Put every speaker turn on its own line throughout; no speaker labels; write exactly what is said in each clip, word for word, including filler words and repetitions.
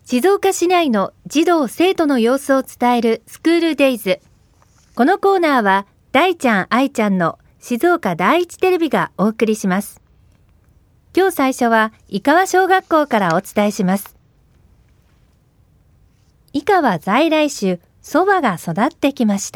静岡市内の児童生徒の様子を伝えるスクールデイズ。このコーナーは大ちゃん愛ちゃんの静岡第一テレビがお送りします。今日最初は井川小学校からお伝えします。井川在来種そばが育ってきました。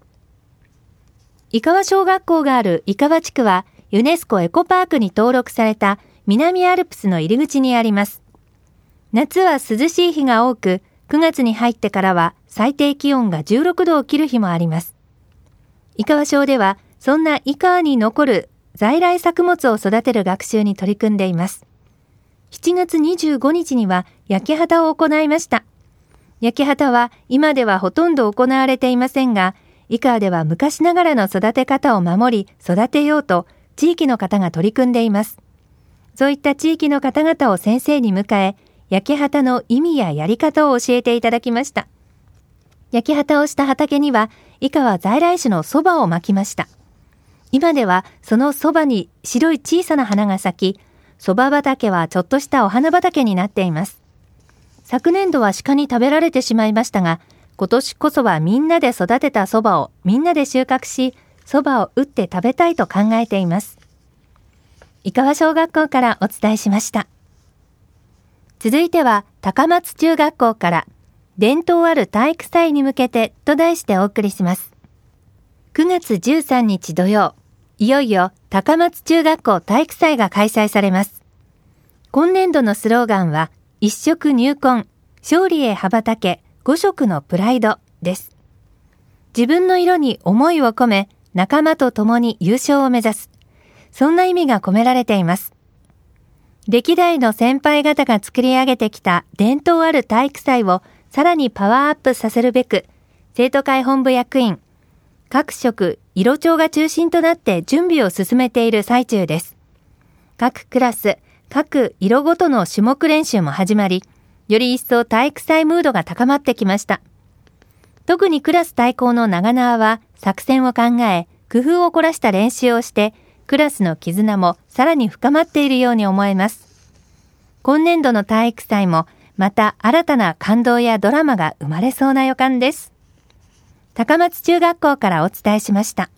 井川小学校がある井川地区はユネスコエコパークに登録された南アルプスの入り口にあります。夏は涼しい日が多く、くがつに入ってからは最低気温がじゅうろくどを切る日もあります。井川小ではそんな井川に残る在来作物を育てる学習に取り組んでいます。しちがつにじゅうごにちには焼き畑を行いました。焼き畑は今ではほとんど行われていませんが、井川では昔ながらの育て方を守り育てようと地域の方が取り組んでいます。そういった地域の方々を先生に迎え、焼き畑の意味ややり方を教えていただきました。焼き畑をした畑には井川在来種のそばをまきました。今ではそのそばに白い小さな花が咲き、そば畑はちょっとしたお花畑になっています。昨年度は鹿に食べられてしまいましたが、今年こそはみんなで育てたそばをみんなで収穫し、そばを打って食べたいと考えています。井川小学校からお伝えしました。続いては高松中学校から伝統ある体育祭に向けてと題してお送りします。くがつじゅうさんにち土曜、いよいよ高松中学校体育祭が開催されます。今年度のスローガンは一色入魂、勝利へ羽ばたけ、五色のプライドです。自分の色に思いを込め、仲間と共に優勝を目指す。そんな意味が込められています。歴代の先輩方が作り上げてきた伝統ある体育祭をさらにパワーアップさせるべく、生徒会本部役員、各職、色長が中心となって準備を進めている最中です。各クラス、各色ごとの種目練習も始まり、より一層体育祭ムードが高まってきました。特にクラス対抗の長縄は作戦を考え、工夫を凝らした練習をして、クラスの絆もさらに深まっているように思えます。今年度の体育祭もまた新たな感動やドラマが生まれそうな予感です。高松中学校からお伝えしました。